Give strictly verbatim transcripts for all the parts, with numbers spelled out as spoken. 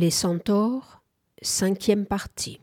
Les centaures, cinquième partie.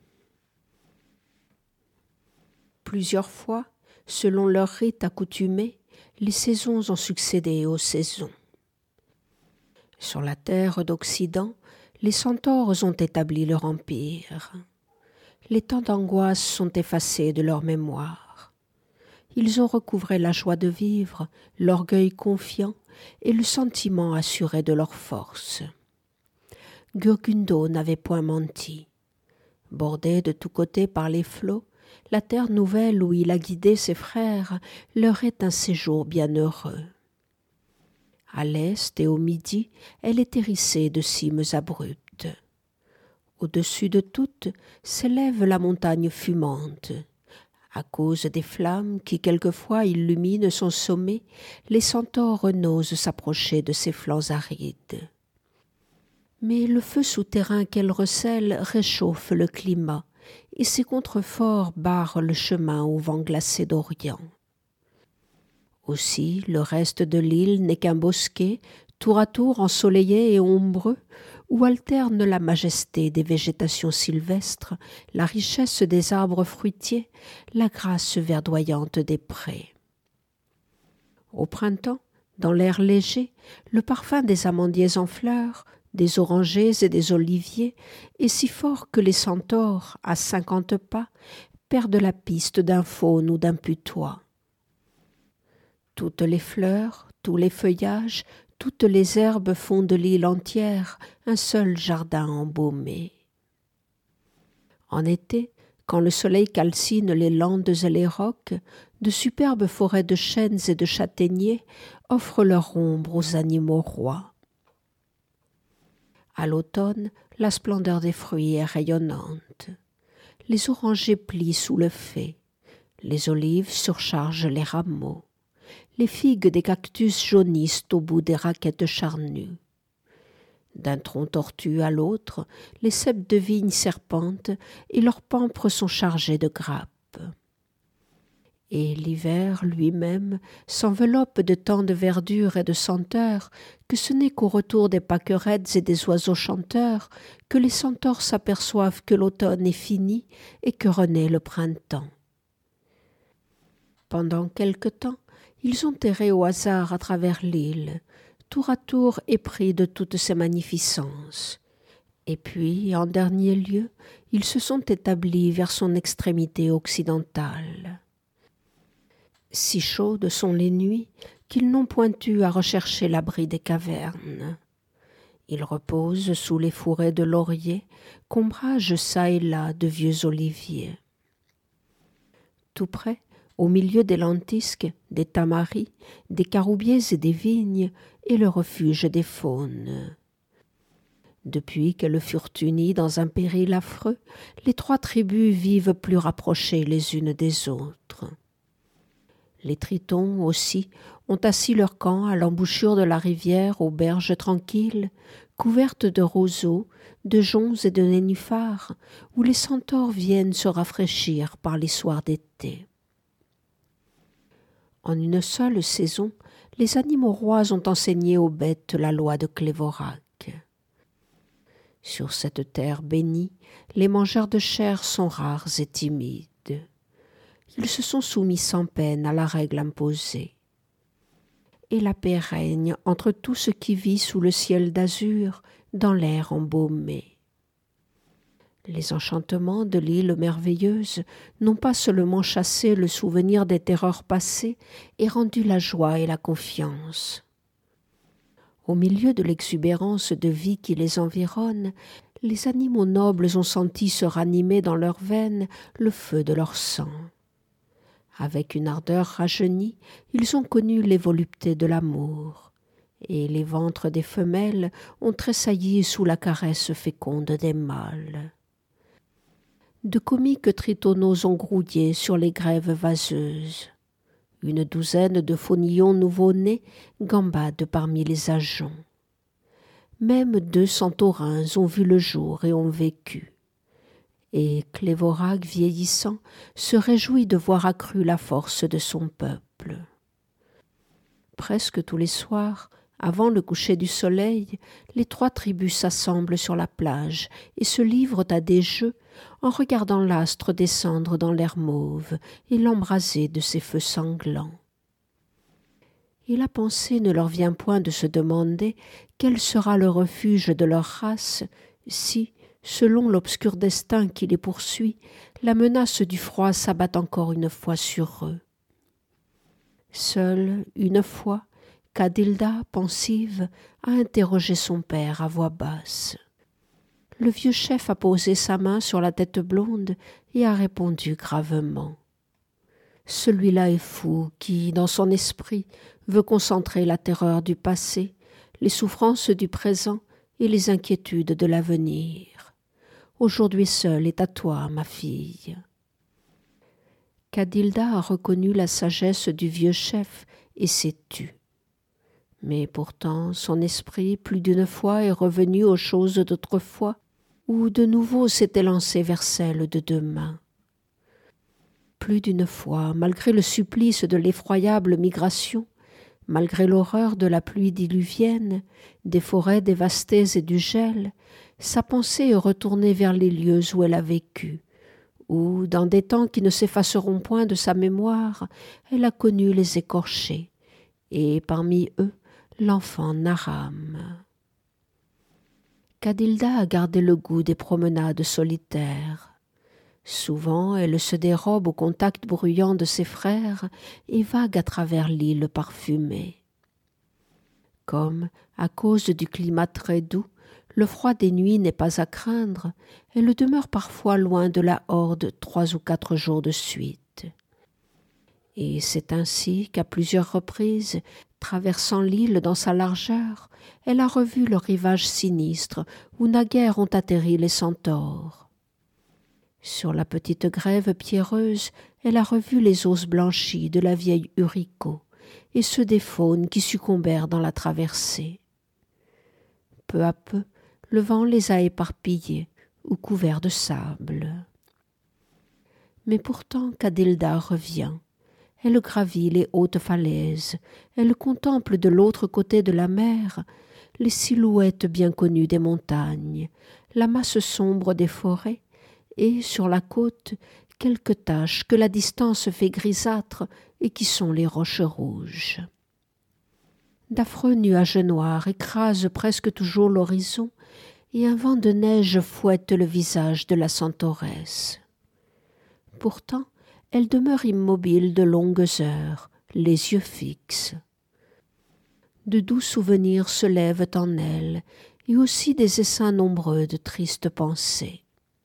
Plusieurs fois, selon leur rite accoutumé, les saisons ont succédé aux saisons. Sur la terre d'Occident, les centaures ont établi leur empire. Les temps d'angoisse sont effacés de leur mémoire. Ils ont recouvré la joie de vivre, l'orgueil confiant et le sentiment assuré de leur force. Gurgundo n'avait point menti. Bordée de tous côtés par les flots, la terre nouvelle où il a guidé ses frères leur est un séjour bienheureux. À l'est et au midi, elle est hérissée de cimes abruptes. Au-dessus de toutes s'élève la montagne fumante. À cause des flammes qui quelquefois illuminent son sommet, les centaures n'osent s'approcher de ses flancs arides. Mais le feu souterrain qu'elle recèle réchauffe le climat, et ses contreforts barrent le chemin au vent glacé d'Orient. Aussi, le reste de l'île n'est qu'un bosquet, tour à tour ensoleillé et ombreux, où alterne la majesté des végétations sylvestres, la richesse des arbres fruitiers, la grâce verdoyante des prés. Au printemps, dans l'air léger, le parfum des amandiers en fleurs, des orangers et des oliviers est si fort que les centaures, à cinquante pas, perdent la piste d'un faune ou d'un putois. Toutes les fleurs, tous les feuillages, toutes les herbes font de l'île entière un seul jardin embaumé. En été, quand le soleil calcine les landes et les rocs, de superbes forêts de chênes et de châtaigniers offrent leur ombre aux animaux rois. À l'automne, la splendeur des fruits est rayonnante. Les orangers plient sous le faix, les olives surchargent les rameaux, les figues des cactus jaunissent au bout des raquettes charnues. D'un tronc tortu à l'autre, les ceps de vigne serpentent et leurs pampres sont chargés de grappes. Et l'hiver lui-même s'enveloppe de tant de verdure et de senteurs que ce n'est qu'au retour des pâquerettes et des oiseaux chanteurs que les centaures s'aperçoivent que l'automne est fini et que renaît le printemps. Pendant quelque temps, ils ont erré au hasard à travers l'île, tour à tour épris de toutes ces magnificences. Et puis, en dernier lieu, ils se sont établis vers son extrémité occidentale. Si chaudes sont les nuits qu'ils n'ont point eu à rechercher l'abri des cavernes. Ils reposent sous les fourrés de lauriers qu'ombragent çà et là de vieux oliviers. Tout près, au milieu des lentisques, des tamaris, des caroubiers et des vignes, est le refuge des faunes. Depuis qu'elles furent unies dans un péril affreux, les trois tribus vivent plus rapprochées les unes des autres. Les tritons aussi ont assis leur camp à l'embouchure de la rivière aux berges tranquilles, couvertes de roseaux, de joncs et de nénuphars, où les centaures viennent se rafraîchir par les soirs d'été. En une seule saison, les animaux rois ont enseigné aux bêtes la loi de Clévorac. Sur cette terre bénie, les mangeurs de chair sont rares et timides. Ils se sont soumis sans peine à la règle imposée. Et la paix règne entre tout ce qui vit sous le ciel d'azur, dans l'air embaumé. Les enchantements de l'île merveilleuse n'ont pas seulement chassé le souvenir des terreurs passées et rendu la joie et la confiance. Au milieu de l'exubérance de vie qui les environne, les animaux nobles ont senti se ranimer dans leurs veines le feu de leur sang. Avec une ardeur rajeunie, ils ont connu les voluptés de l'amour, et les ventres des femelles ont tressailli sous la caresse féconde des mâles. De comiques tritonneaux ont grouillé sur les grèves vaseuses. Une douzaine de faunillons nouveau-nés gambadent parmi les ajoncs. Même deux centaurins ont vu le jour et ont vécu. Et Clévorac, vieillissant, se réjouit de voir accrue la force de son peuple. Presque tous les soirs, Avant le coucher du soleil, les trois tribus s'assemblent sur la plage et se livrent à des jeux en regardant l'astre descendre dans l'air mauve et l'embraser de ses feux sanglants. Et la pensée ne leur vient point de se demander quel sera le refuge de leur race si, selon l'obscur destin qui les poursuit, la menace du froid s'abat encore une fois sur eux. Seule, une fois, Cadilda, pensive, a interrogé son père à voix basse. Le vieux chef a posé sa main sur la tête blonde et a répondu gravement. Celui-là est fou qui, dans son esprit, veut concentrer la terreur du passé, les souffrances du présent et les inquiétudes de l'avenir. Aujourd'hui seul est à toi, ma fille. Cadilda a reconnu la sagesse du vieux chef et s'est tue. Mais pourtant son esprit plus d'une fois est revenu aux choses d'autrefois, ou de nouveau s'est élancé vers celles de demain. Plus d'une fois, malgré le supplice de l'effroyable migration, malgré l'horreur de la pluie diluvienne, des forêts dévastées et du gel, sa pensée est retournée vers les lieux où elle a vécu, où, dans des temps qui ne s'effaceront point de sa mémoire, elle a connu les écorchés, et parmi eux, l'enfant Naram. Cadilda a gardé le goût des promenades solitaires. Souvent, elle se dérobe au contact bruyant de ses frères et vague à travers l'île parfumée. Comme, à cause du climat très doux, le froid des nuits n'est pas à craindre, elle demeure parfois loin de la horde trois ou quatre jours de suite. Et c'est ainsi qu'à plusieurs reprises, traversant l'île dans sa largeur, elle a revu le rivage sinistre où naguère ont atterri les centaures. Sur la petite grève pierreuse, elle a revu les os blanchis de la vieille Urico et ceux des faunes qui succombèrent dans la traversée. Peu à peu, le vent les a éparpillés ou couverts de sable. Mais pourtant Cadilda revient. Elle gravit les hautes falaises, elle contemple de l'autre côté de la mer les silhouettes bien connues des montagnes, la masse sombre des forêts, et sur la côte, quelques taches que la distance fait grisâtres et qui sont les roches rouges. D'affreux nuages noirs écrasent presque toujours l'horizon et un vent de neige fouette le visage de la Centauresse. Pourtant, elle demeure immobile de longues heures, les yeux fixes. De doux souvenirs se lèvent en elle et aussi des essaims nombreux de tristes pensées.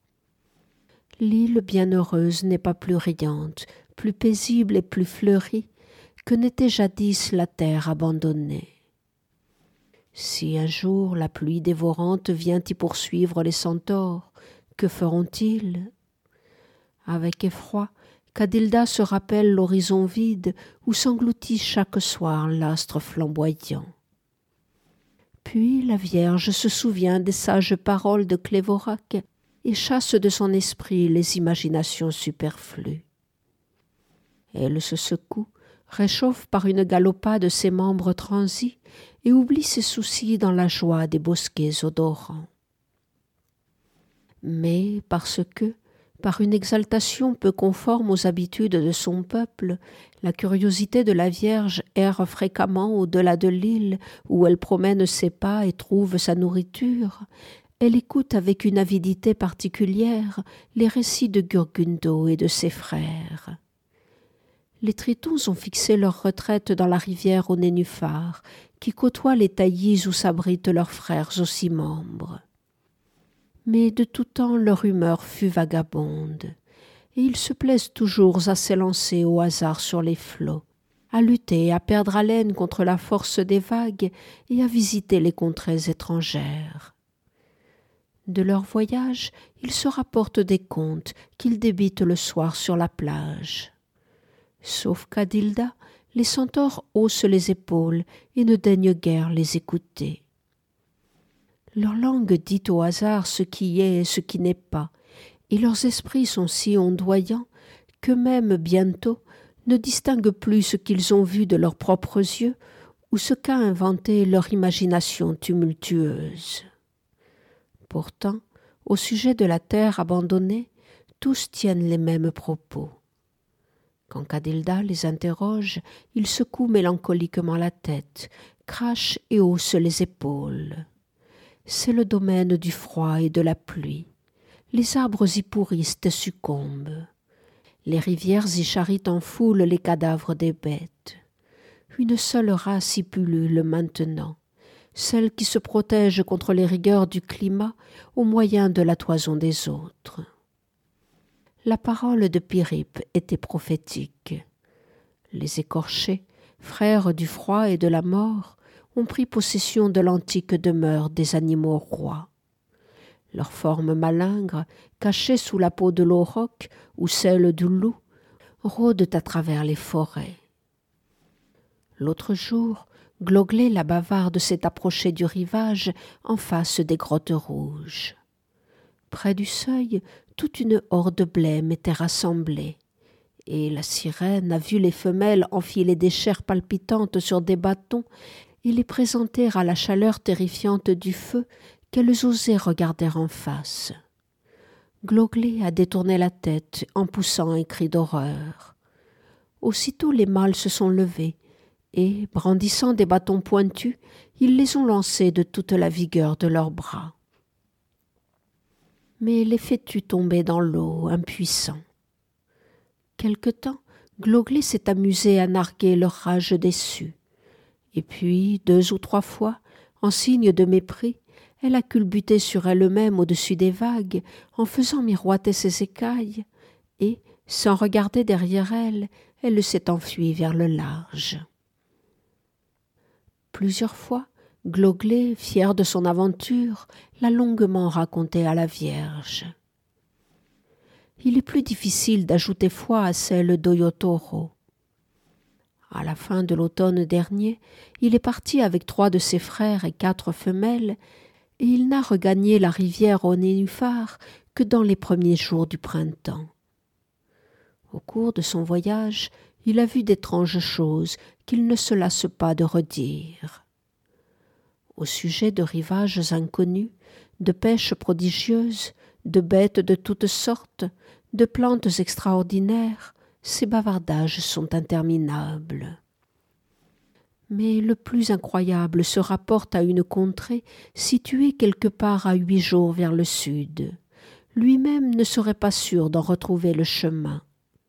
L'île bienheureuse n'est pas plus riante, plus paisible et plus fleurie que n'était jadis la terre abandonnée. Si un jour la pluie dévorante vient y poursuivre les centaures, que feront-ils? Avec effroi, Cadilda se rappelle l'horizon vide où s'engloutit chaque soir l'astre flamboyant. Puis la Vierge se souvient des sages paroles de Clévorac et chasse de son esprit les imaginations superflues. Elle se secoue, réchauffe par une galopade ses membres transis et oublie ses soucis dans la joie des bosquets odorants. Mais parce que, par une exaltation peu conforme aux habitudes de son peuple, la curiosité de la Vierge erre fréquemment au-delà de l'île où elle promène ses pas et trouve sa nourriture, elle écoute avec une avidité particulière les récits de Gurgundo et de ses frères. Les Tritons ont fixé leur retraite dans la rivière aux nénuphars, qui côtoie les taillis où s'abritent leurs frères aussi membres. Mais de tout temps leur humeur fut vagabonde, et ils se plaisent toujours à s'élancer au hasard sur les flots, à lutter, à perdre haleine contre la force des vagues et à visiter les contrées étrangères. De leur voyage, ils se rapportent des contes qu'ils débitent le soir sur la plage. Sauf Cadilda, les centaures haussent les épaules et ne daignent guère les écouter. Leur langue dit au hasard ce qui est et ce qui n'est pas, et leurs esprits sont si ondoyants qu'eux-mêmes bientôt ne distinguent plus ce qu'ils ont vu de leurs propres yeux ou ce qu'a inventé leur imagination tumultueuse. Pourtant, au sujet de la terre abandonnée, tous tiennent les mêmes propos. Quand Cadilda les interroge, ils secouent mélancoliquement la tête, crachent et haussent les épaules. C'est le domaine du froid et de la pluie. Les arbres y pourrissent et succombent. Les rivières y charrient en foule les cadavres des bêtes. Une seule race y pullule maintenant, celle qui se protège contre les rigueurs du climat au moyen de la toison des autres. La parole de Périppe était prophétique. Les écorchés, frères du froid et de la mort, ont pris possession de l'antique demeure des animaux rois. Leurs formes malingres, cachées sous la peau de l'auroch ou celle du loup, rôdent à travers les forêts. L'autre jour, Gloglet la bavarde s'est approchée du rivage en face des grottes rouges. Près du seuil, toute une horde blême était rassemblée, et la sirène a vu les femelles enfiler des chairs palpitantes sur des bâtons et les présenter à la chaleur terrifiante du feu qu'elles osaient regarder en face. Gloglet a détourné la tête en poussant un cri d'horreur. Aussitôt les mâles se sont levés, et, brandissant des bâtons pointus, ils les ont lancés de toute la vigueur de leurs bras. Mais les fœtus tombaient dans l'eau, impuissants. Quelque temps, Gloglet s'est amusé à narguer leur rage déçue. Et puis, deux ou trois fois, en signe de mépris, elle a culbuté sur elle-même au-dessus des vagues, en faisant miroiter ses écailles, et, sans regarder derrière elle, elle s'est enfuie vers le large. Plusieurs fois, Gloglet, fier de son aventure, l'a longuement raconté à la Vierge. Il est plus difficile d'ajouter foi à celle d'Oyotoro. À la fin de l'automne dernier, il est parti avec trois de ses frères et quatre femelles, et il n'a regagné la rivière au nénuphar que dans les premiers jours du printemps. Au cours de son voyage, il a vu d'étranges choses qu'il ne se lasse pas de redire. Au sujet de rivages inconnus, de pêches prodigieuses, de bêtes de toutes sortes, de plantes extraordinaires, ces bavardages sont interminables. Mais le plus incroyable se rapporte à une contrée située quelque part à huit jours vers le sud. Lui-même ne serait pas sûr d'en retrouver le chemin.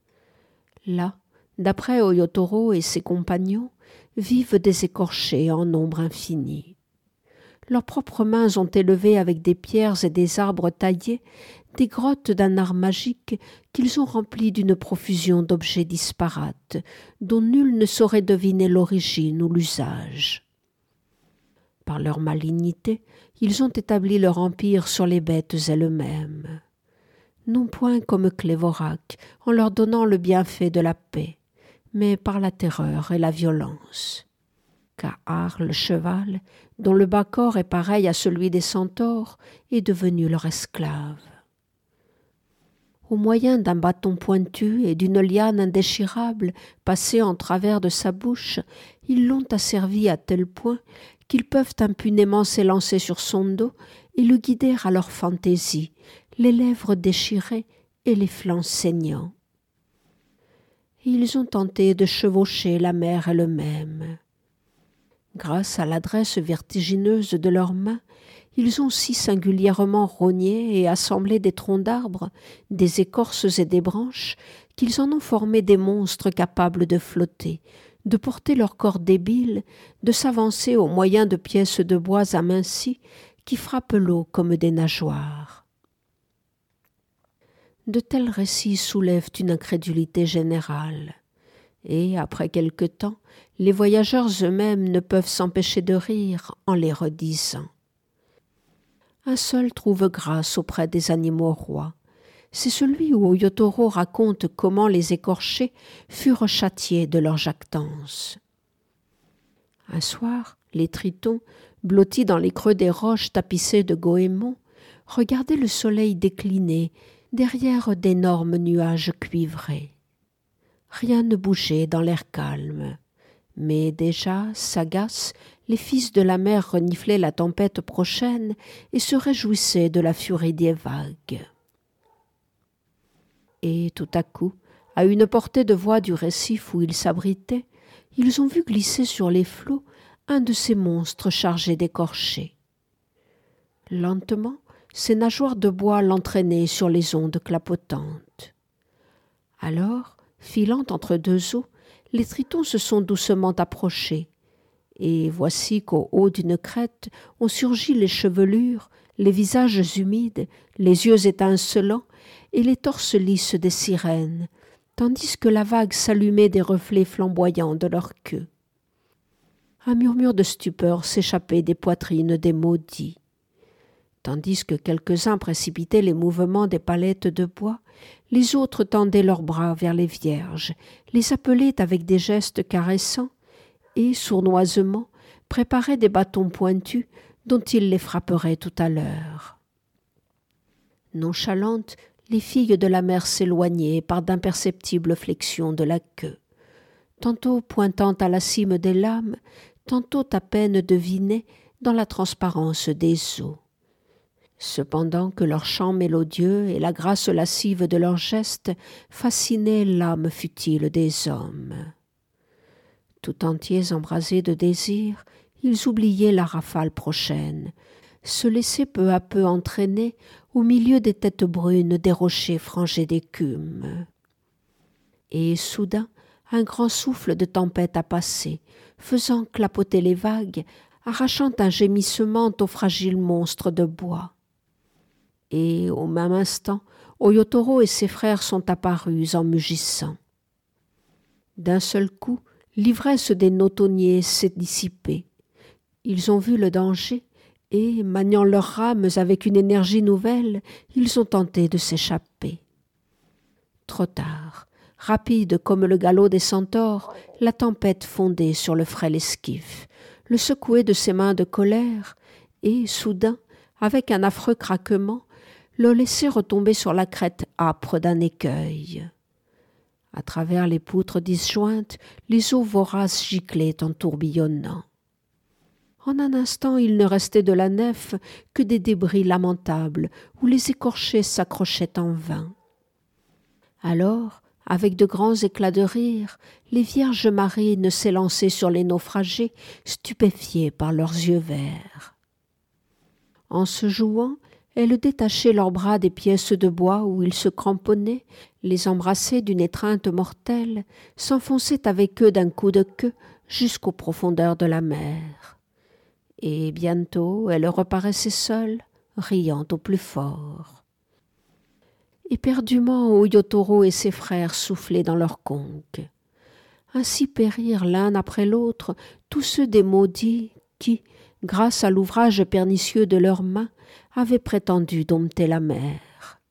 Là, d'après Oyotoro et ses compagnons, vivent des écorchés en nombre infini. Leurs propres mains ont élevé avec des pierres et des arbres taillés des grottes d'un art magique qu'ils ont remplies d'une profusion d'objets disparates, dont nul ne saurait deviner l'origine ou l'usage. Par leur malignité, ils ont établi leur empire sur les bêtes elles-mêmes. Non point comme Clévorac, en leur donnant le bienfait de la paix, mais par la terreur et la violence. Kahar, le cheval, dont le bas corps est pareil à celui des centaures, est devenu leur esclave. Au moyen d'un bâton pointu et d'une liane indéchirable passée en travers de sa bouche, ils l'ont asservi à tel point qu'ils peuvent impunément s'élancer sur son dos et le guider à leur fantaisie, les lèvres déchirées et les flancs saignants. Ils ont tenté de chevaucher la mer elle-même. Grâce à l'adresse vertigineuse de leurs mains, ils ont si singulièrement rogné et assemblé des troncs d'arbres, des écorces et des branches, qu'ils en ont formé des monstres capables de flotter, de porter leur corps débile, de s'avancer au moyen de pièces de bois amincies qui frappent l'eau comme des nageoires. De tels récits soulèvent une incrédulité générale. Et, après quelque temps, les voyageurs eux-mêmes ne peuvent s'empêcher de rire en les redisant. Un seul trouve grâce auprès des animaux rois. C'est celui où Oyotoro raconte comment les écorchés furent châtiés de leur jactance. Un soir, les tritons, blottis dans les creux des roches tapissées de goémons, regardaient le soleil décliner derrière d'énormes nuages cuivrés. Rien ne bougeait dans l'air calme, Mais déjà, sagaces, les fils de la mer reniflaient la tempête prochaine et se réjouissaient de la furie des vagues. Et tout à coup, à une portée de voix du récif où ils s'abritaient, ils ont vu glisser sur les flots un de ces monstres chargés d'écorchés. Lentement, ses nageoires de bois l'entraînaient sur les ondes clapotantes. Alors, filant entre deux eaux, les tritons se sont doucement approchés, et voici qu'au haut d'une crête ont surgi les chevelures, les visages humides, les yeux étincelants et les torses lisses des sirènes, tandis que la vague s'allumait des reflets flamboyants de leur queue. Un murmure de stupeur s'échappait des poitrines des maudits. Tandis que quelques-uns précipitaient les mouvements des palettes de bois, les autres tendaient leurs bras vers les vierges, les appelaient avec des gestes caressants et, sournoisement, préparaient des bâtons pointus dont ils les frapperaient tout à l'heure. Nonchalantes, les filles de la mer s'éloignaient par d'imperceptibles flexions de la queue, tantôt pointant à la cime des lames, tantôt à peine devinées dans la transparence des eaux. Cependant que leur chant mélodieux et la grâce lascive de leurs gestes fascinaient l'âme futile des hommes. Tout entiers embrasés de désir, ils oubliaient la rafale prochaine, se laissaient peu à peu entraîner au milieu des têtes brunes des rochers frangés d'écume. Et soudain, un grand souffle de tempête a passé, faisant clapoter les vagues, arrachant un gémissement au fragile monstre de bois. Et au même instant, Oyotoro et ses frères sont apparus en mugissant. D'un seul coup, l'ivresse des nautonniers s'est dissipée. Ils ont vu le danger et, maniant leurs rames avec une énergie nouvelle, ils ont tenté de s'échapper. Trop tard, rapide comme le galop des centaures, la tempête fondait sur le frêle esquif, le secouait de ses mains de colère et, soudain, avec un affreux craquement, le laissait retomber sur la crête âpre d'un écueil. À travers les poutres disjointes, les eaux voraces giclaient en tourbillonnant. En un instant, il ne restait de la nef que des débris lamentables où les écorchés s'accrochaient en vain. Alors, avec de grands éclats de rire, les vierges marines s'élançaient sur les naufragés, stupéfiés par leurs yeux verts. En se jouant, elles détachaient leurs bras des pièces de bois où ils se cramponnaient, les embrassaient d'une étreinte mortelle, s'enfonçaient avec eux d'un coup de queue jusqu'aux profondeurs de la mer. Et bientôt, elles reparaissaient seules, riant au plus fort. Éperdument, Oyotoro et ses frères soufflaient dans leurs conques. Ainsi périrent l'un après l'autre tous ceux des maudits qui, grâce à l'ouvrage pernicieux de leurs mains, avaient prétendu dompter la mer.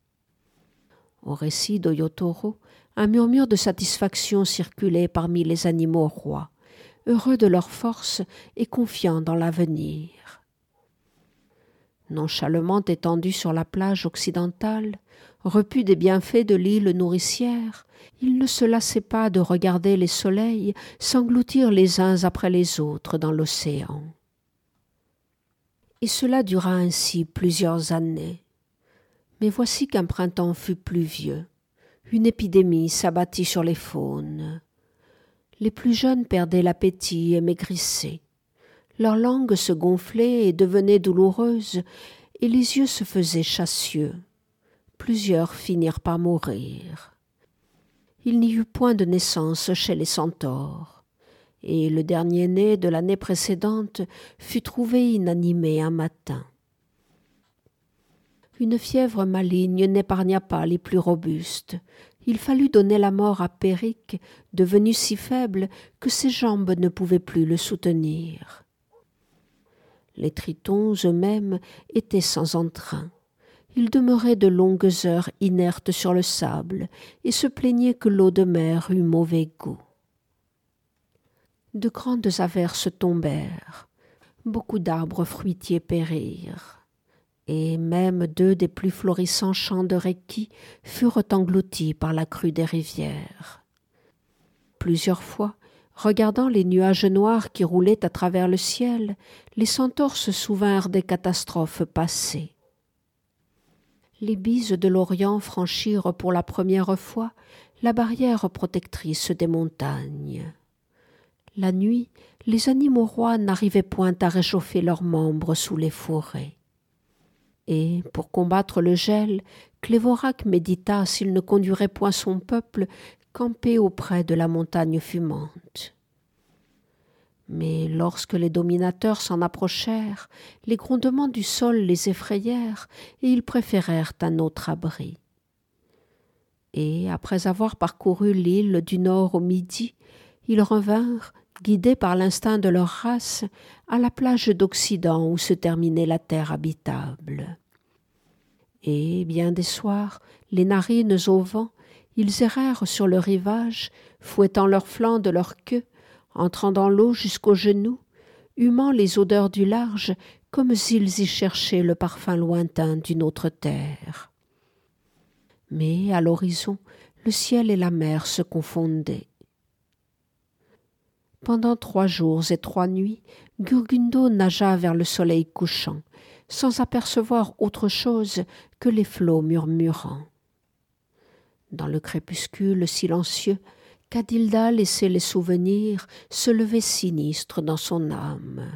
Au récit d'Oyotoro, un murmure de satisfaction circulait parmi les animaux rois, heureux de leur force et confiants dans l'avenir. Nonchalamment étendu sur la plage occidentale, repu des bienfaits de l'île nourricière, ils ne se lassaient pas de regarder les soleils s'engloutir les uns après les autres dans l'océan. Et cela dura ainsi plusieurs années. Mais voici qu'un printemps fut pluvieux. Une épidémie s'abattit sur les faunes. Les plus jeunes perdaient l'appétit et maigrissaient. Leur langue se gonflait et devenait douloureuse, et les yeux se faisaient chassieux. Plusieurs finirent par mourir. Il n'y eut point de naissance chez les centaures, et le dernier-né de l'année précédente fut trouvé inanimé un matin. Une fièvre maligne n'épargna pas les plus robustes. Il fallut donner la mort à Péric, devenu si faible que ses jambes ne pouvaient plus le soutenir. Les tritons eux-mêmes étaient sans entrain. Ils demeuraient de longues heures inertes sur le sable et se plaignaient que l'eau de mer eût mauvais goût. De grandes averses tombèrent, beaucoup d'arbres fruitiers périrent, et même deux des plus florissants champs de Reki furent engloutis par la crue des rivières. Plusieurs fois, Regardant les nuages noirs qui roulaient à travers le ciel, les centaures se souvinrent des catastrophes passées. Les bises de l'Orient franchirent pour la première fois la barrière protectrice des montagnes. La nuit, les animaux rois n'arrivaient point à réchauffer leurs membres sous les forêts. Et, pour combattre le gel, Clévorac médita s'il ne conduirait point son peuple camper auprès de la montagne fumante. Mais lorsque les dominateurs s'en approchèrent, les grondements du sol les effrayèrent et ils préférèrent un autre abri. Et, après avoir parcouru l'île du nord au midi, ils revinrent, guidés par l'instinct de leur race, à la plage d'Occident où se terminait la terre habitable. Et, bien des soirs, les narines au vent, ils errèrent sur le rivage, fouettant leurs flancs de leur queue, entrant dans l'eau jusqu'aux genoux, humant les odeurs du large comme s'ils y cherchaient le parfum lointain d'une autre terre. Mais, à l'horizon, le ciel et la mer se confondaient. Pendant trois jours et trois nuits, Burgundo nagea vers le soleil couchant, sans apercevoir autre chose que les flots murmurants. Dans le crépuscule silencieux, Cadilda laissait les souvenirs se lever sinistres dans son âme.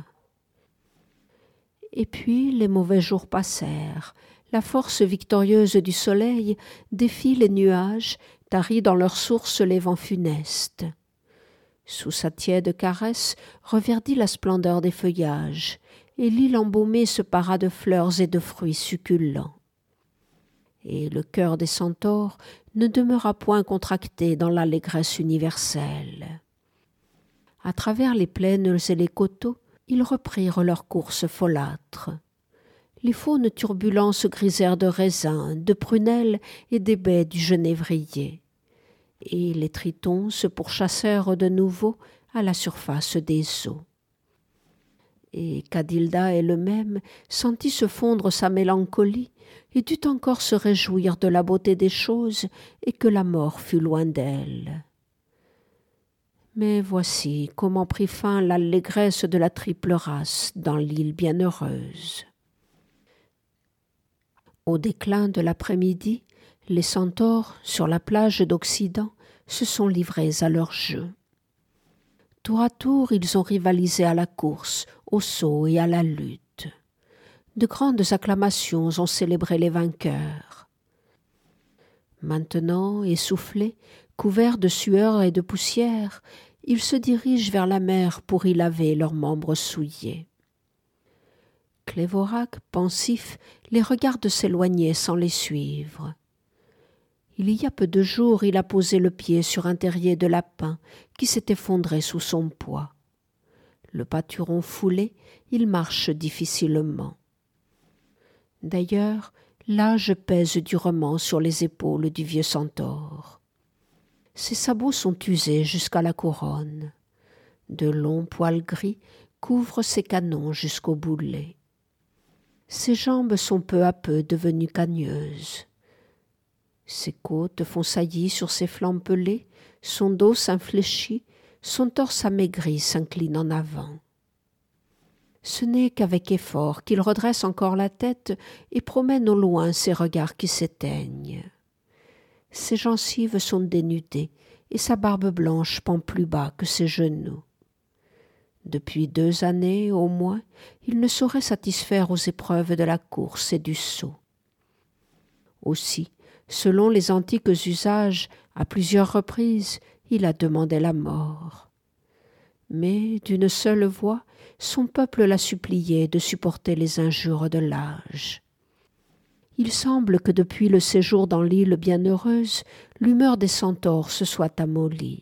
Et puis les mauvais jours passèrent. La force victorieuse du soleil défie les nuages, tarit dans leurs sources les vents funestes. Sous sa tiède caresse reverdit la splendeur des feuillages, et l'île embaumée se para de fleurs et de fruits succulents. Et le cœur des centaures ne demeura point contracté dans l'allégresse universelle. À travers les plaines et les coteaux, ils reprirent leur course folâtre. Les faunes turbulents se grisèrent de raisins, de prunelles et des baies du genévrier. Et les tritons se pourchassèrent de nouveau à la surface des eaux. Et Cadilda elle-même sentit se fondre sa mélancolie et dut encore se réjouir de la beauté des choses et que la mort fût loin d'elle. Mais voici comment prit fin l'allégresse de la triple race dans l'île bienheureuse. Au déclin de l'après-midi, les centaures, sur la plage d'Occident, se sont livrés à leur jeu. Tour à tour, ils ont rivalisé à la course, au saut et à la lutte. De grandes acclamations ont célébré les vainqueurs. Maintenant, essoufflés, couverts de sueur et de poussière, ils se dirigent vers la mer pour y laver leurs membres souillés. Clévorac, pensif, les regarde s'éloigner sans les suivre. Il y a peu de jours, il a posé le pied sur un terrier de lapin qui s'est effondré sous son poids. Le pâturon foulé, il marche difficilement. D'ailleurs, l'âge pèse durement sur les épaules du vieux centaure. Ses sabots sont usés jusqu'à la couronne. De longs poils gris couvrent ses canons jusqu'au boulet. Ses jambes sont peu à peu devenues cagneuses. Ses côtes font saillie sur ses flancs pelés, son dos s'infléchit, son torse amaigri s'incline en avant. Ce n'est qu'avec effort qu'il redresse encore la tête et promène au loin ses regards qui s'éteignent. Ses gencives sont dénudées et sa barbe blanche pend plus bas que ses genoux. Depuis deux années au moins, il ne saurait satisfaire aux épreuves de la course et du saut. Aussi, selon les antiques usages, à plusieurs reprises, il a demandé la mort. Mais, d'une seule voix, son peuple l'a supplié de supporter les injures de l'âge. Il semble que depuis le séjour dans l'île bienheureuse, l'humeur des centaures se soit amollie.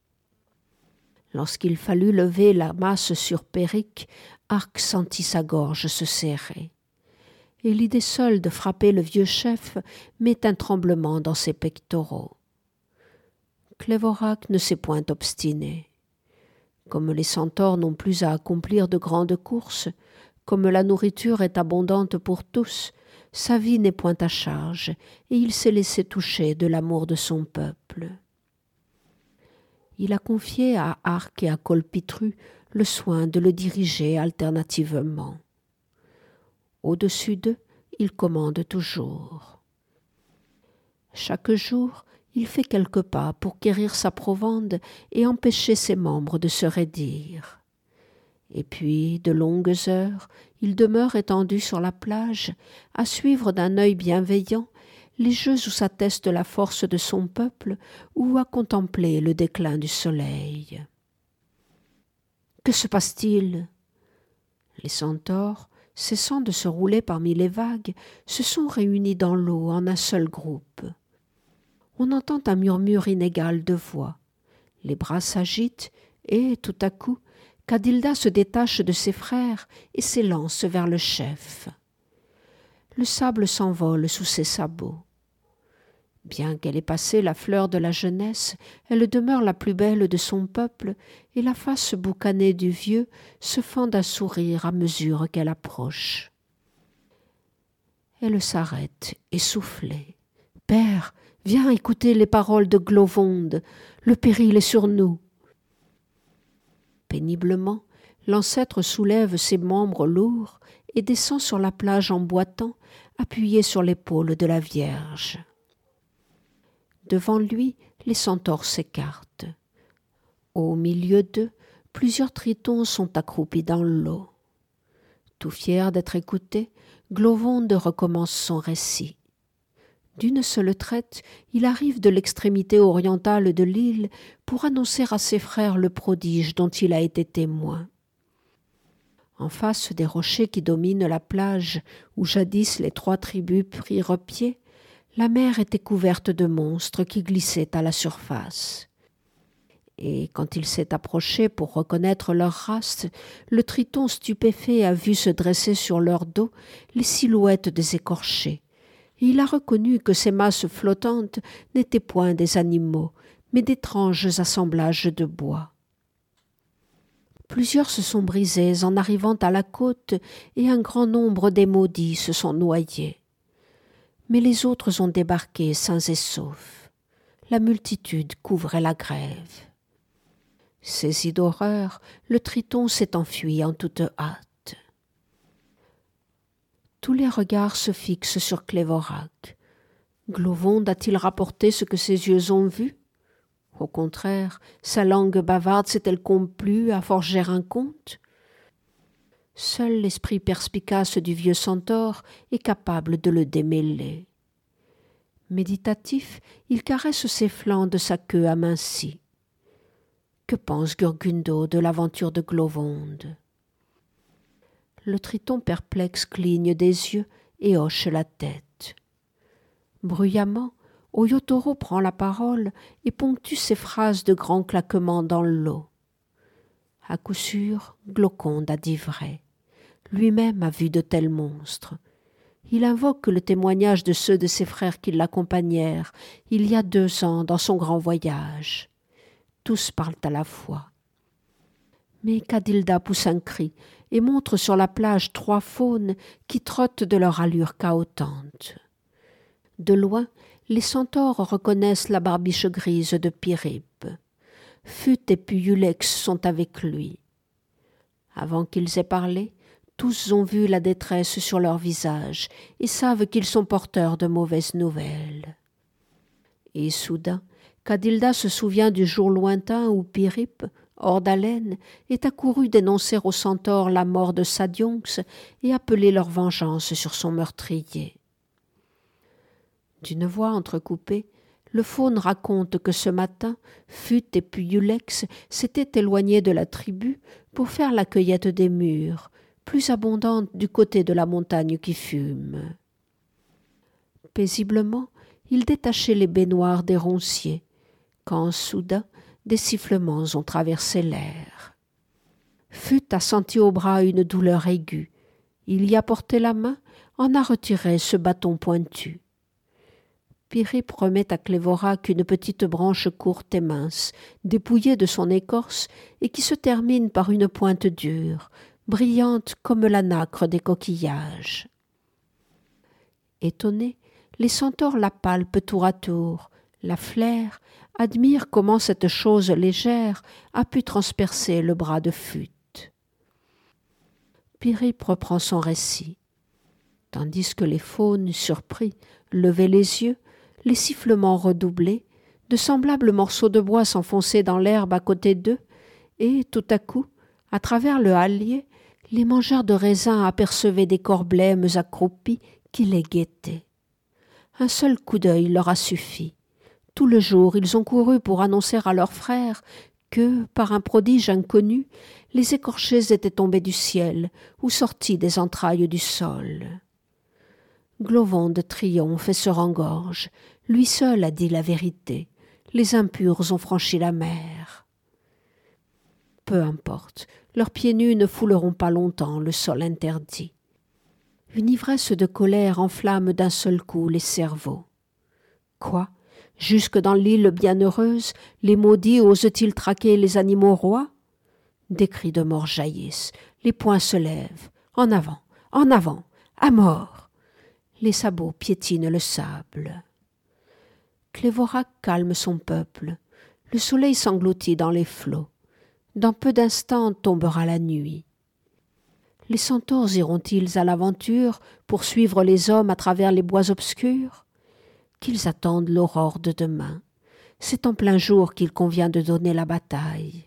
Lorsqu'il fallut lever la masse sur Péric, Arc sentit sa gorge se serrer. Et l'idée seule de frapper le vieux chef met un tremblement dans ses pectoraux. Clévorac ne s'est point obstiné. Comme les centaures n'ont plus à accomplir de grandes courses, comme la nourriture est abondante pour tous, sa vie n'est point à charge, et il s'est laissé toucher de l'amour de son peuple. il a confié à Arc et à Colpitru le soin de le diriger alternativement. Au-dessus d'eux, il commande toujours. Chaque jour, il fait quelques pas pour quérir sa provende et empêcher ses membres de se raidir. Et puis, de longues heures, il demeure étendu sur la plage, à suivre d'un œil bienveillant les jeux où s'atteste la force de son peuple ou à contempler le déclin du soleil. Que se passe-t-il? Les centaures, cessant de se rouler parmi les vagues, se sont réunis dans l'eau en un seul groupe. On entend un murmure inégal de voix. Les bras s'agitent et, tout à coup, Cadilda se détache de ses frères et s'élance vers le chef. Le sable s'envole sous ses sabots. Bien qu'elle ait passé la fleur de la jeunesse, elle demeure la plus belle de son peuple, et la face boucanée du vieux se fend d'un sourire à mesure qu'elle approche. Elle s'arrête, essoufflée. « Père, viens écouter les paroles de Glovonde, le péril est sur nous. » Péniblement, l'ancêtre soulève ses membres lourds et descend sur la plage en boitant, appuyé sur l'épaule de la Vierge. Devant lui, les centaures s'écartent. Au milieu d'eux, plusieurs tritons sont accroupis dans l'eau. Tout fier d'être écouté, Glovonde recommence son récit. D'une seule traite, il arrive de l'extrémité orientale de l'île pour annoncer à ses frères le prodige dont il a été témoin. En face des rochers qui dominent la plage, où jadis les trois tribus prirent pied, la mer était couverte de monstres qui glissaient à la surface. Et quand il s'est approché pour reconnaître leur race, le triton stupéfait a vu se dresser sur leur dos les silhouettes des écorchés. Et il a reconnu que ces masses flottantes n'étaient point des animaux, mais d'étranges assemblages de bois. Plusieurs se sont brisés en arrivant à la côte et un grand nombre des maudits se sont noyés. Mais les autres ont débarqué sains et saufs. La multitude couvrait la grève. Saisi d'horreur, le triton s'est enfui en toute hâte. Tous les regards se fixent sur Clévorac. Glovonde a-t-il rapporté ce que ses yeux ont vu? Au contraire, sa langue bavarde s'est-elle complu à forger un conte? Seul l'esprit perspicace du vieux centaure est capable de le démêler. Méditatif, il caresse ses flancs de sa queue amincie. Que pense Gurgundo de l'aventure de Glovonde? Le triton perplexe cligne des yeux et hoche la tête. Bruyamment, Oyotoro prend la parole et ponctue ses phrases de grands claquements dans l'eau. À coup sûr, Gloconde a dit vrai. Lui-même a vu de tels monstres. Il invoque le témoignage de ceux de ses frères qui l'accompagnèrent il y a deux ans dans son grand voyage. Tous parlent à la fois. Mais Cadilda pousse un cri et montre sur la plage trois faunes qui trottent de leur allure cahotante. De loin, les centaures reconnaissent la barbiche grise de Pirip. Phut et Puyulex sont avec lui. Avant qu'ils aient parlé, tous ont vu la détresse sur leur visage et savent qu'ils sont porteurs de mauvaises nouvelles. Et soudain, Cadilda se souvient du jour lointain où Pirip, hors d'haleine, est accouru dénoncer aux centaures la mort de Sadionx et appeler leur vengeance sur son meurtrier. D'une voix entrecoupée, le faune raconte que ce matin, Phut et Puyulex s'étaient éloignés de la tribu pour faire la cueillette des mûres, plus abondante du côté de la montagne qui fume. Paisiblement, ils détachaient les baignoires des ronciers, quand soudain des sifflements ont traversé l'air. Phut a senti au bras une douleur aiguë. Il y a porté la main, en a retiré ce bâton pointu. Pirip remet à Clévorac une petite branche courte et mince, dépouillée de son écorce et qui se termine par une pointe dure, brillante comme la nacre des coquillages. Étonnés, les centaures la palpent tour à tour, La flaire admire comment cette chose légère a pu transpercer le bras de Phut. Péripe reprend son récit. Tandis que les faunes, surpris, levaient les yeux, les sifflements redoublaient, de semblables morceaux de bois s'enfonçaient dans l'herbe à côté d'eux, et, tout à coup, à travers le hallier, les mangeurs de raisins apercevaient des corps blêmes accroupis qui les guettaient. Un seul coup d'œil leur a suffi. Tout le jour, ils ont couru pour annoncer à leurs frères que, par un prodige inconnu, les écorchés étaient tombés du ciel ou sortis des entrailles du sol. Glovonde triomphe et se rengorge. Lui seul a dit la vérité. Les impurs ont franchi la mer. Peu importe, leurs pieds nus ne fouleront pas longtemps le sol interdit. Une ivresse de colère enflamme d'un seul coup les cerveaux. Quoi ? Jusque dans l'île bienheureuse, les maudits osent-ils traquer les animaux rois ? Des cris de mort jaillissent, les poings se lèvent. En avant, en avant, à mort ! Les sabots piétinent le sable. Clévorac calme son peuple. Le soleil s'engloutit dans les flots. Dans peu d'instants tombera la nuit. Les centaures iront-ils à l'aventure pour suivre les hommes à travers les bois obscurs ? Qu'ils attendent l'aurore de demain. C'est en plein jour qu'il convient de donner la bataille.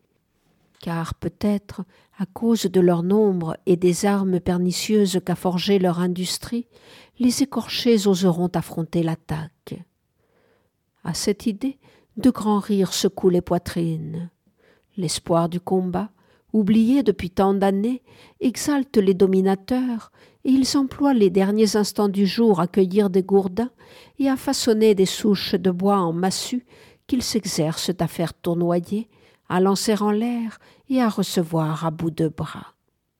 Car peut-être, à cause de leur nombre et des armes pernicieuses qu'a forgées leur industrie, les écorchés oseront affronter l'attaque. À cette idée, de grands rires secouent les poitrines. L'espoir du combat, oublié depuis tant d'années, exalte les dominateurs, et ils emploient les derniers instants du jour à cueillir des gourdins et à façonner des souches de bois en massue qu'ils s'exercent à faire tournoyer, à lancer en l'air et à recevoir à bout de bras.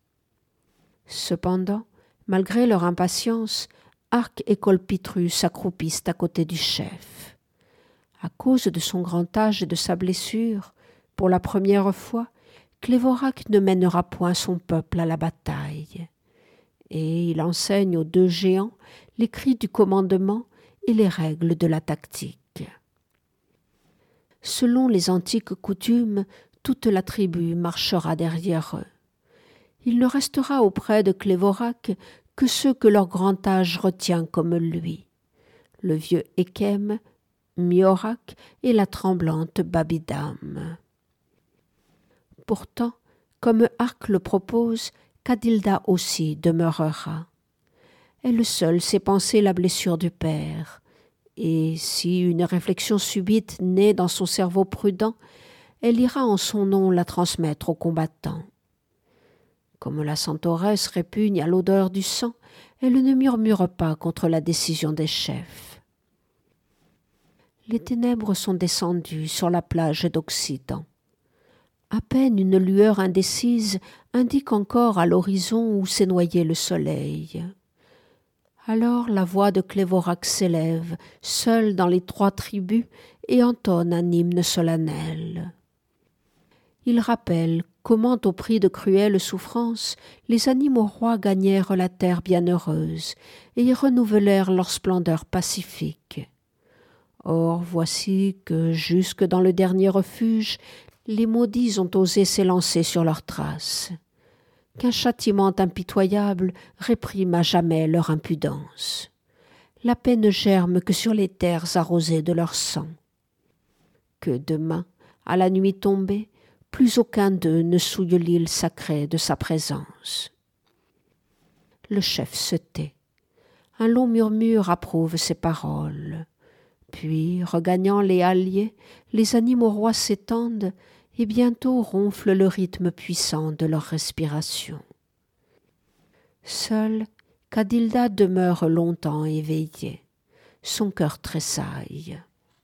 Cependant, malgré leur impatience, Arc et Colpitru s'accroupissent à côté du chef. À cause de son grand âge et de sa blessure, pour la première fois, Clévorac ne mènera point son peuple à la bataille. Et il enseigne aux deux géants les cris du commandement et les règles de la tactique. Selon les antiques coutumes, toute la tribu marchera derrière eux. Il ne restera auprès de Clévorac que ceux que leur grand âge retient comme lui, le vieux Ékem, Miorac et la tremblante Babidam. Pourtant, comme Arc le propose, Cadilda aussi demeurera. Elle seule sait penser la blessure du père, et si une réflexion subite naît dans son cerveau prudent, elle ira en son nom la transmettre aux combattants. Comme la centauresse répugne à l'odeur du sang, elle ne murmure pas contre la décision des chefs. Les ténèbres sont descendues sur la plage d'Occident. À peine une lueur indécise indique encore à l'horizon où s'est noyé le soleil. Alors la voix de Clévorac s'élève, seule dans les trois tribus, et entonne un hymne solennel. Il rappelle comment, au prix de cruelles souffrances, les animaux rois gagnèrent la terre bienheureuse et y renouvelèrent leur splendeur pacifique. Or voici que, jusque dans le dernier refuge, les maudits ont osé s'élancer sur leurs traces. Qu'un châtiment impitoyable réprime à jamais leur impudence. La paix ne germe que sur les terres arrosées de leur sang. Que demain, à la nuit tombée, plus aucun d'eux ne souille l'île sacrée de sa présence. Le chef se tait. Un long murmure approuve ses paroles. Puis, regagnant les halliers, les animaux rois s'étendent et bientôt ronfle le rythme puissant de leur respiration. Seule, Cadilda demeure longtemps éveillée. Son cœur tressaille.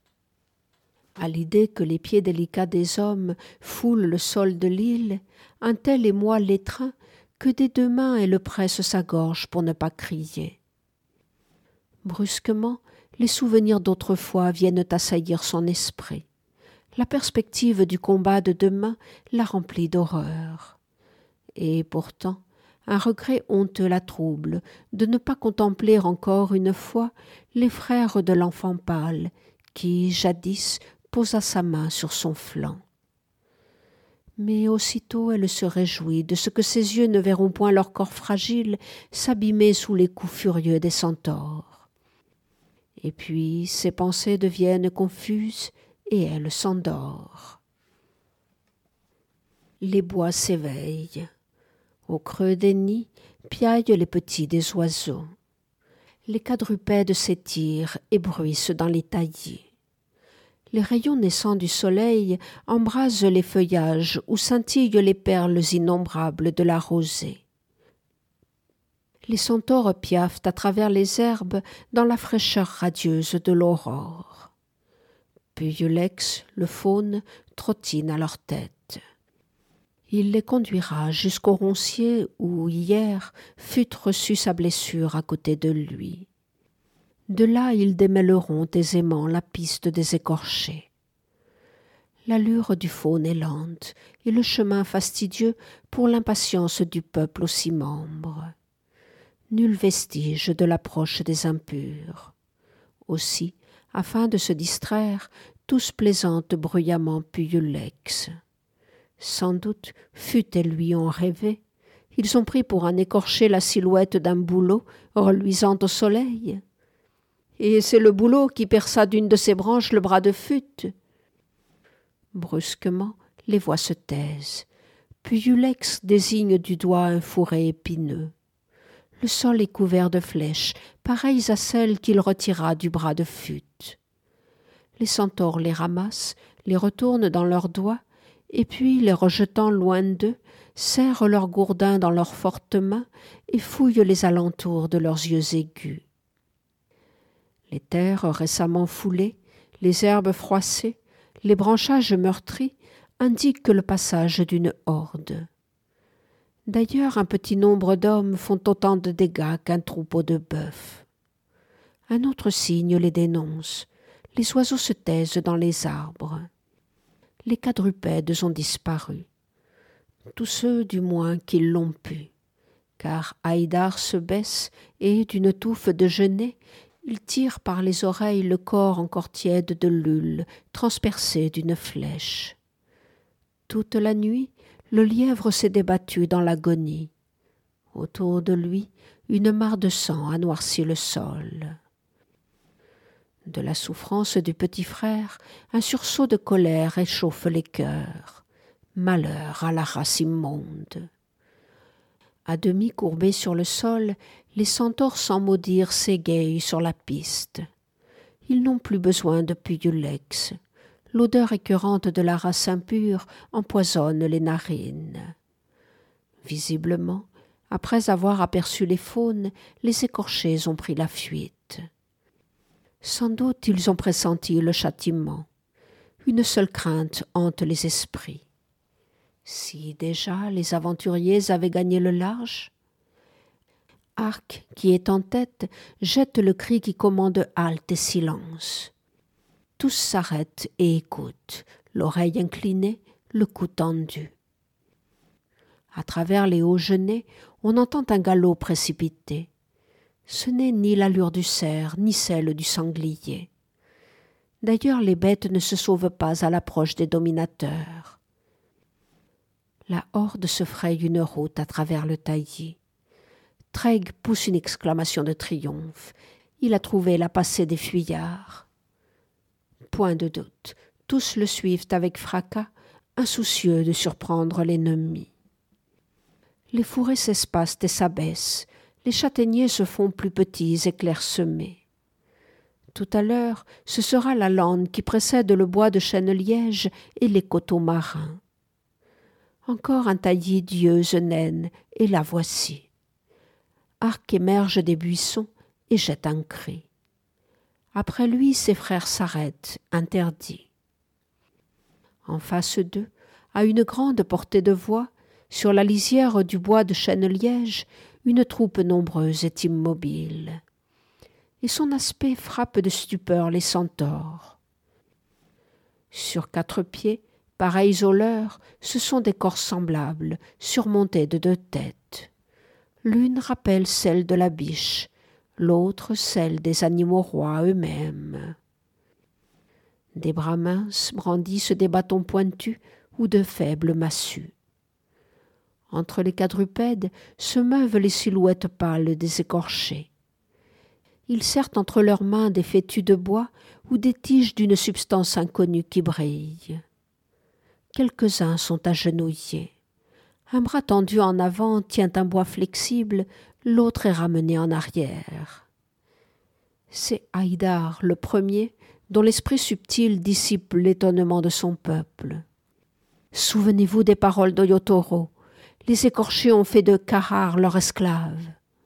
À l'idée que les pieds délicats des hommes foulent le sol de l'île, un tel émoi l'étreint que des deux mains elle presse sa gorge pour ne pas crier. Brusquement, les souvenirs d'autrefois viennent assaillir son esprit. La perspective du combat de demain la remplit d'horreur. Et pourtant, un regret honteux la trouble de ne pas contempler encore une fois les frères de l'enfant pâle qui, jadis, posa sa main sur son flanc. Mais aussitôt elle se réjouit de ce que ses yeux ne verront point leur corps fragile s'abîmer sous les coups furieux des centaures. Et puis ses pensées deviennent confuses et elle s'endort. Les bois s'éveillent. Au creux des nids piaillent les petits des oiseaux. Les quadrupèdes s'étirent et bruissent dans les taillis. Les rayons naissants du soleil embrasent les feuillages où scintillent les perles innombrables de la rosée. Les centaures piaffent à travers les herbes dans la fraîcheur radieuse de l'aurore. Puiulex, le faune, trottine à leur tête. Il les conduira jusqu'au roncier où, hier, fut reçue sa blessure à côté de lui. De là, ils démêleront aisément la piste des écorchés. L'allure du faune est lente et le chemin fastidieux pour l'impatience du peuple aussi membre. Nul vestige de l'approche des impurs. Aussi, afin de se distraire, tous plaisantent bruyamment Puiulex. Sans doute, fut et lui ont rêvé. Ils ont pris pour un écorché la silhouette d'un bouleau reluisant au soleil. Et c'est le bouleau qui perça d'une de ses branches le bras de Fut. Brusquement, les voix se taisent. Puiulex désigne du doigt un fourré épineux. Le sol est couvert de flèches, pareilles à celles qu'il retira du bras de Fut. Les centaures les ramassent, les retournent dans leurs doigts, et puis, les rejetant loin d'eux, serrent leurs gourdins dans leurs fortes mains et fouillent les alentours de leurs yeux aigus. Les terres récemment foulées, les herbes froissées, les branchages meurtris indiquent le passage d'une horde. D'ailleurs, un petit nombre d'hommes font autant de dégâts qu'un troupeau de bœufs. Un autre signe les dénonce. Les oiseaux se taisent dans les arbres. Les quadrupèdes ont disparu. Tous ceux, du moins, qui l'ont pu. Car Haïdar se baisse et, d'une touffe de genêt, il tire par les oreilles le corps encore tiède de Lul, transpercé d'une flèche. Toute la nuit, le lièvre s'est débattu dans l'agonie. Autour de lui, une mare de sang a noirci le sol. De la souffrance du petit frère, un sursaut de colère réchauffe les cœurs. Malheur à la race immonde. À demi courbés sur le sol, les centaures sans maudire s'égayent sur la piste. Ils n'ont plus besoin de Puiulex. L'odeur écœurante de la race impure empoisonne les narines. Visiblement, après avoir aperçu les faunes, les écorchés ont pris la fuite. Sans doute ils ont pressenti le châtiment. Une seule crainte hante les esprits. Si déjà les aventuriers avaient gagné le large? Arc, qui est en tête, jette le cri qui commande halte et silence. Tous s'arrêtent et écoutent, l'oreille inclinée, le cou tendu. À travers les hauts genêts, on entend un galop précipité. Ce n'est ni l'allure du cerf, ni celle du sanglier. D'ailleurs, les bêtes ne se sauvent pas à l'approche des dominateurs. La horde se fraye une route à travers le taillis. Treg pousse une exclamation de triomphe. Il a trouvé la passée des fuyards. Point de doute, tous le suivent avec fracas, insoucieux de surprendre l'ennemi. Les fourrés s'espacent et s'abaissent. Les châtaigniers se font plus petits et clairsemés. Tout à l'heure, ce sera la lande qui précède le bois de chêne-liège et les coteaux marins. Encore un taillis d'yeux naine, et la voici. Arc émerge des buissons et jette un cri. Après lui, ses frères s'arrêtent, interdits. En face d'eux, à une grande portée de voix, sur la lisière du bois de chêne-liège, une troupe nombreuse est immobile. Et son aspect frappe de stupeur les centaures. Sur quatre pieds, pareils aux leurs, ce sont des corps semblables, surmontés de deux têtes. L'une rappelle celle de la biche, l'autre celle des animaux rois eux-mêmes. Des bras minces brandissent des bâtons pointus ou de faibles massues. Entre les quadrupèdes se meuvent les silhouettes pâles des écorchés. Ils serrent entre leurs mains des fétus de bois ou des tiges d'une substance inconnue qui brille. Quelques-uns sont agenouillés. Un bras tendu en avant tient un bois flexible, l'autre est ramené en arrière. C'est Haïdar, le premier, dont l'esprit subtil dissipe l'étonnement de son peuple. Souvenez-vous des paroles d'Oyotoro. Les écorchés ont fait de Kahar leur esclave.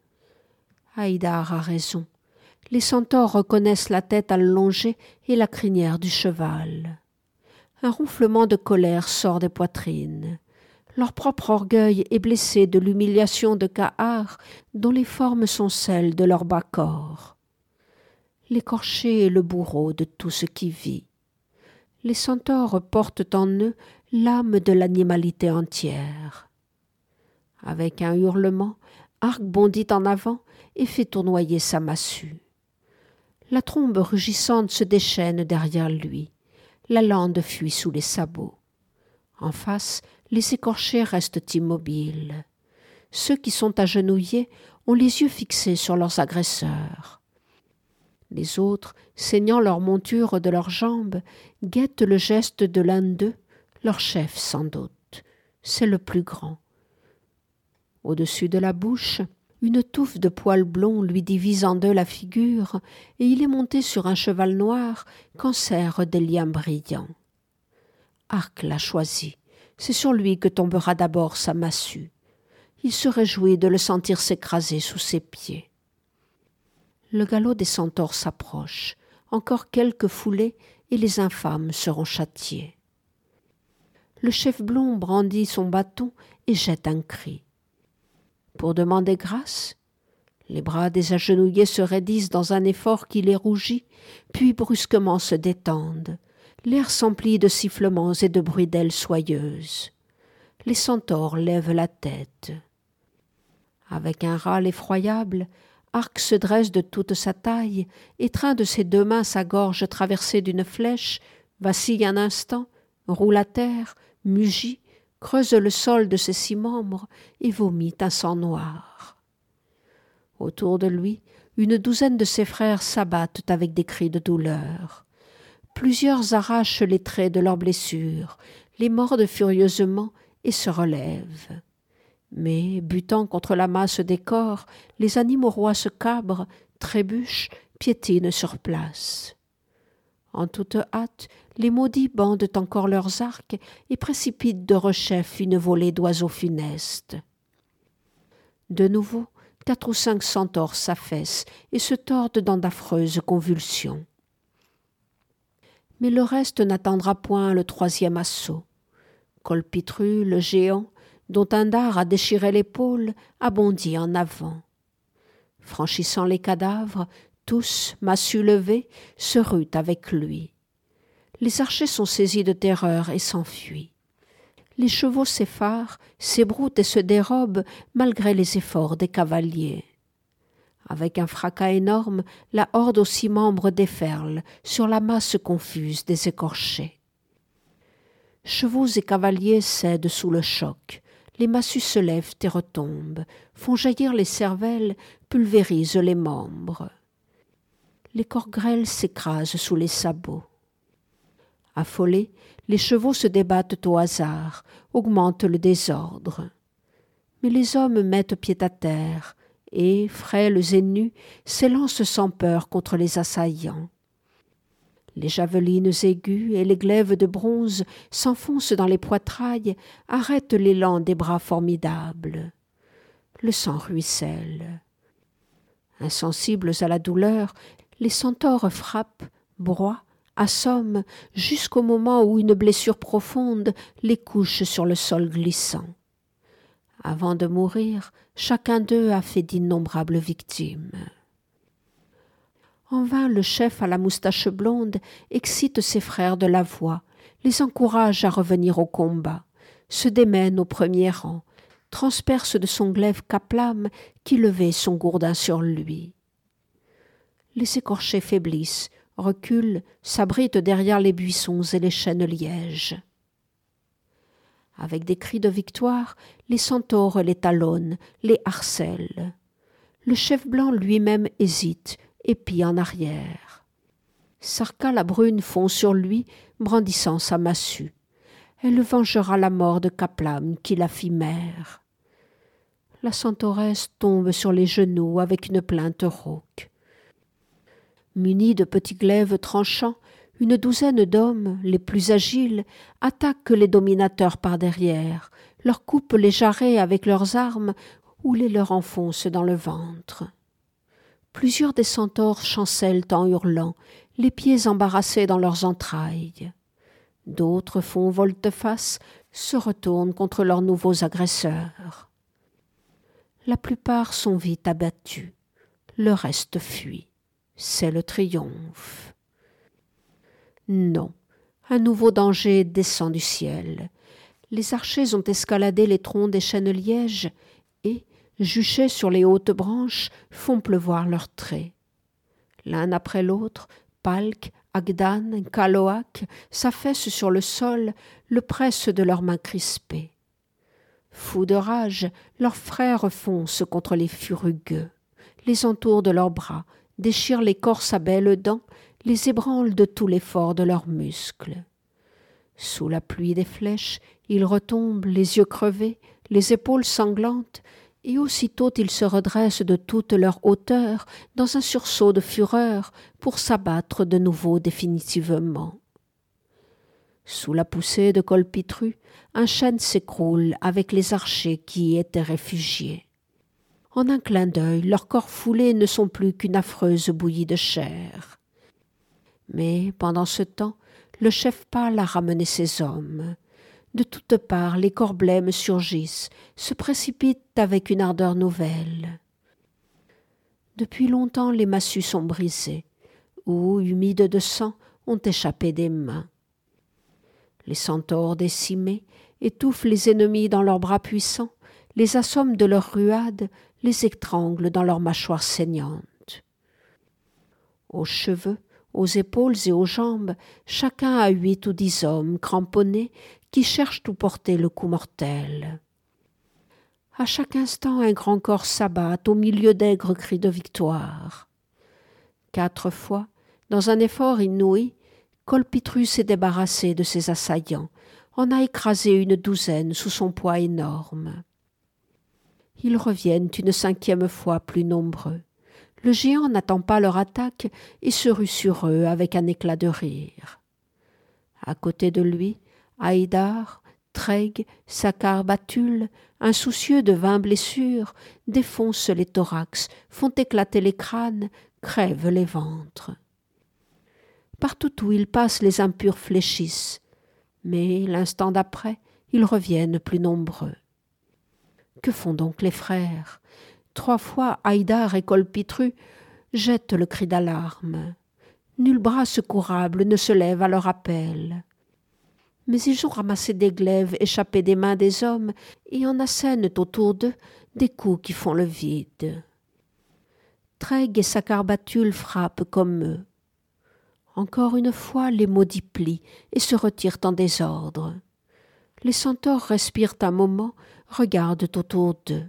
Haïdar a raison. Les centaures reconnaissent la tête allongée et la crinière du cheval. Un ronflement de colère sort des poitrines. Leur propre orgueil est blessé de l'humiliation de Kahar, dont les formes sont celles de leur bas corps. L'écorché est le bourreau de tout ce qui vit. Les centaures portent en eux l'âme de l'animalité entière. Avec un hurlement, Arc bondit en avant et fait tournoyer sa massue. La trombe rugissante se déchaîne derrière lui. La lande fuit sous les sabots. En face, les écorchés restent immobiles. Ceux qui sont agenouillés ont les yeux fixés sur leurs agresseurs. Les autres, saignant leur monture de leurs jambes, guettent le geste de l'un d'eux, leur chef sans doute. C'est le plus grand. Au-dessus de la bouche, une touffe de poils blonds lui divise en deux la figure, et il est monté sur un cheval noir qu'enserrent des liens brillants. Arc l'a choisi. C'est sur lui que tombera d'abord sa massue. Il se réjouit de le sentir s'écraser sous ses pieds. Le galop des centaures s'approche. Encore quelques foulées et les infâmes seront châtiés. Le chef blond brandit son bâton et jette un cri. Pour demander grâce, les bras des agenouillés se raidissent dans un effort qui les rougit, puis brusquement se détendent. L'air s'emplit de sifflements et de bruits d'ailes soyeuses. Les centaures lèvent la tête. Avec un râle effroyable, Arc se dresse de toute sa taille, étreint de ses deux mains sa gorge traversée d'une flèche, vacille un instant, roule à terre, mugit, creuse le sol de ses six membres et vomit un sang noir. Autour de lui, une douzaine de ses frères s'abattent avec des cris de douleur. Plusieurs arrachent les traits de leurs blessures, les mordent furieusement et se relèvent. Mais, butant contre la masse des corps, les animaux rois se cabrent, trébuchent, piétinent sur place. En toute hâte, les maudits bandent encore leurs arcs et précipitent de rechef une volée d'oiseaux funestes. De nouveau, quatre ou cinq centaures s'affaissent et se tordent dans d'affreuses convulsions. Mais le reste n'attendra point le troisième assaut. Colpitru, le géant, dont un dard a déchiré l'épaule, a bondi en avant. Franchissant les cadavres, tous, massue levée, se ruent avec lui. Les archers sont saisis de terreur et s'enfuient. Les chevaux s'effarent, s'ébroutent et se dérobent malgré les efforts des cavaliers. Avec un fracas énorme, la horde aux six membres déferle sur la masse confuse des écorchés. Chevaux et cavaliers cèdent sous le choc. Les massues se lèvent et retombent, font jaillir les cervelles, pulvérisent les membres. Les corps grêles s'écrasent sous les sabots. Affolés, les chevaux se débattent au hasard, augmentent le désordre. Mais les hommes mettent pied à terre et, frêles et nus, s'élancent sans peur contre les assaillants. Les javelines aiguës et les glaives de bronze s'enfoncent dans les poitrails, arrêtent l'élan des bras formidables. Le sang ruisselle. Insensibles à la douleur, les centaures frappent, broient, assomment, jusqu'au moment où une blessure profonde les couche sur le sol glissant. Avant de mourir, chacun d'eux a fait d'innombrables victimes. En vain, le chef à la moustache blonde excite ses frères de la voix, les encourage à revenir au combat, se démène au premier rang, transperce de son glaive Kaplam qui levait son gourdin sur lui. Les écorchés faiblissent, recule, s'abrite derrière les buissons et les chênes lièges. Avec des cris de victoire, les centaures les talonnent, les harcèlent. Le chef blanc lui-même hésite, épie en arrière. Sarka la brune fond sur lui, brandissant sa massue. Elle vengera la mort de Kaplam qui la fit mère. La centauresse tombe sur les genoux avec une plainte rauque. Munis de petits glaives tranchants, une douzaine d'hommes, les plus agiles, attaquent les dominateurs par derrière, leur coupent les jarrets avec leurs armes ou les leur enfoncent dans le ventre. Plusieurs des centaures chancellent en hurlant, les pieds embarrassés dans leurs entrailles. D'autres font volte-face, se retournent contre leurs nouveaux agresseurs. La plupart sont vite abattus, le reste fuit. C'est le triomphe. Non, un nouveau danger descend du ciel. Les archers ont escaladé les troncs des chênes lièges et, juchés sur les hautes branches, font pleuvoir leurs traits. L'un après l'autre, Palk, Agdan, Kaloak s'affaissent sur le sol, le pressent de leurs mains crispées. Fous de rage, leurs frères foncent contre les furugueux, les entourent de leurs bras, déchirent l'écorce à belles dents, les ébranlent de tout l'effort de leurs muscles. Sous la pluie des flèches, ils retombent, les yeux crevés, les épaules sanglantes, et aussitôt ils se redressent de toute leur hauteur dans un sursaut de fureur pour s'abattre de nouveau définitivement. Sous la poussée de Colpitru, un chêne s'écroule avec les archers qui y étaient réfugiés. En un clin d'œil, leurs corps foulés ne sont plus qu'une affreuse bouillie de chair. Mais pendant ce temps, le chef pâle a ramené ses hommes. De toutes parts, les corps blêmes surgissent, se précipitent avec une ardeur nouvelle. Depuis longtemps, les massues sont brisées, ou, humides de sang, ont échappé des mains. Les centaures décimés étouffent les ennemis dans leurs bras puissants, les assomment de leurs ruades, les étranglent dans leurs mâchoires saignantes. Aux cheveux, aux épaules et aux jambes, chacun a huit ou dix hommes cramponnés qui cherchent où porter le coup mortel. À chaque instant, un grand corps s'abat au milieu d'aigres cris de victoire. Quatre fois, dans un effort inouï, Colpitru s'est débarrassé de ses assaillants, en a écrasé une douzaine sous son poids énorme. Ils reviennent une cinquième fois plus nombreux. Le géant n'attend pas leur attaque et se rue sur eux avec un éclat de rire. À côté de lui, Haïdar, Treg, Sakar Batul, insoucieux de vingt blessures, défoncent les thorax, font éclater les crânes, crèvent les ventres. Partout où ils passent, les impurs fléchissent, mais l'instant d'après, ils reviennent plus nombreux. Que font donc les frères? Trois fois, Haïdar et Colpitru jettent le cri d'alarme. Nul bras secourable ne se lève à leur appel. Mais ils ont ramassé des glaives échappés des mains des hommes et en assènent autour d'eux des coups qui font le vide. Treg et Sakar Batul frappent comme eux. Encore une fois, les maudits plient et se retirent en désordre. Les centaures respirent un moment, regardent autour d'eux.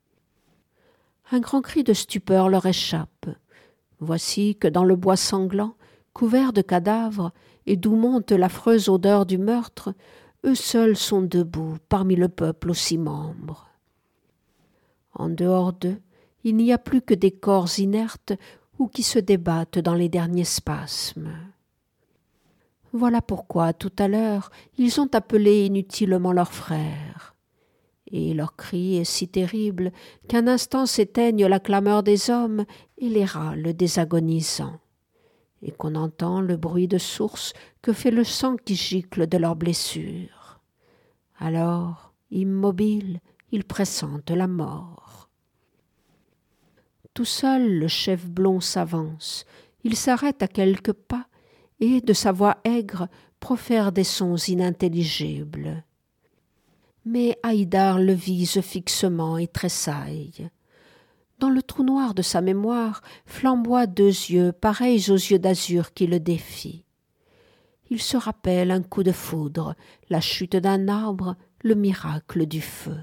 Un grand cri de stupeur leur échappe. Voici que dans le bois sanglant, couvert de cadavres, et d'où monte l'affreuse odeur du meurtre, eux seuls sont debout parmi le peuple aussi membre. En dehors d'eux, il n'y a plus que des corps inertes ou qui se débattent dans les derniers spasmes. Voilà pourquoi, tout à l'heure, ils ont appelé inutilement leurs frères. Et leur cri est si terrible qu'un instant s'éteigne la clameur des hommes et les râles des agonisants, et qu'on entend le bruit de source que fait le sang qui gicle de leurs blessures. Alors, immobiles, ils pressentent la mort. Tout seul, le chef blond s'avance. Il s'arrête à quelques pas et, de sa voix aigre, profère des sons inintelligibles. Mais Haïdar le vise fixement et tressaille. Dans le trou noir de sa mémoire flamboient deux yeux pareils aux yeux d'azur qui le défient. Il se rappelle un coup de foudre, la chute d'un arbre, le miracle du feu.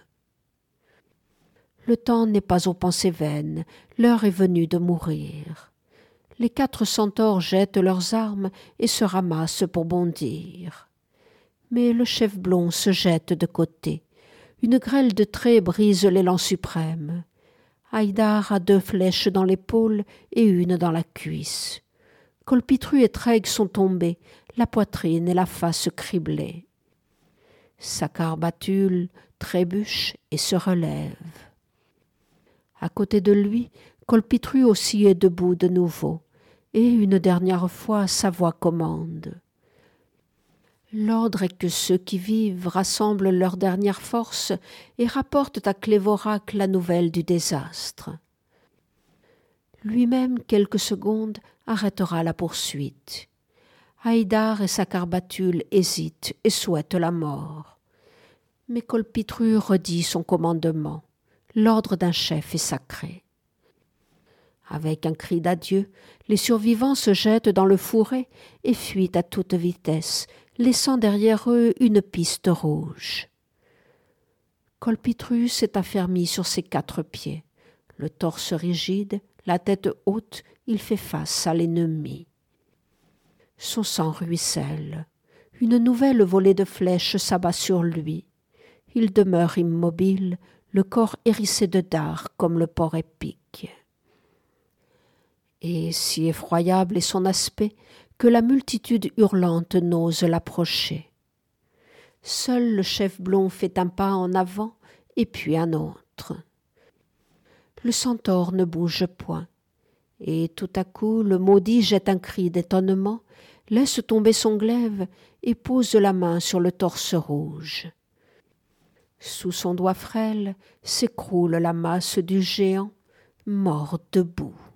Le temps n'est pas aux pensées vaines, l'heure est venue de mourir. Les quatre centaures jettent leurs armes et se ramassent pour bondir. Mais le chef blond se jette de côté. Une grêle de traits brise l'élan suprême. Haïdar a deux flèches dans l'épaule et une dans la cuisse. Colpitru et Treg sont tombés, la poitrine et la face criblées. Sakarbatule trébuche et se relève. À côté de lui, Colpitru aussi est debout de nouveau, et une dernière fois sa voix commande. L'ordre est que ceux qui vivent rassemblent leurs dernières forces et rapportent à Clévorac la nouvelle du désastre. Lui-même, quelques secondes, arrêtera la poursuite. Haïdar et Sakarbatule hésitent et souhaitent la mort. Mais Colpitru redit son commandement. L'ordre d'un chef est sacré. Avec un cri d'adieu, les survivants se jettent dans le fourré et fuient à toute vitesse, laissant derrière eux une piste rouge. Colpitru s'est affermi sur ses quatre pieds. Le torse rigide, la tête haute, il fait face à l'ennemi. Son sang ruisselle. Une nouvelle volée de flèches s'abat sur lui. Il demeure immobile, le corps hérissé de dards comme le porc épique. Et si effroyable est son aspect que la multitude hurlante n'ose l'approcher. Seul le chef blond fait un pas en avant et puis un autre. Le centaure ne bouge point, et tout à coup le maudit jette un cri d'étonnement, laisse tomber son glaive et pose la main sur le torse rouge. Sous son doigt frêle s'écroule la masse du géant, mort debout.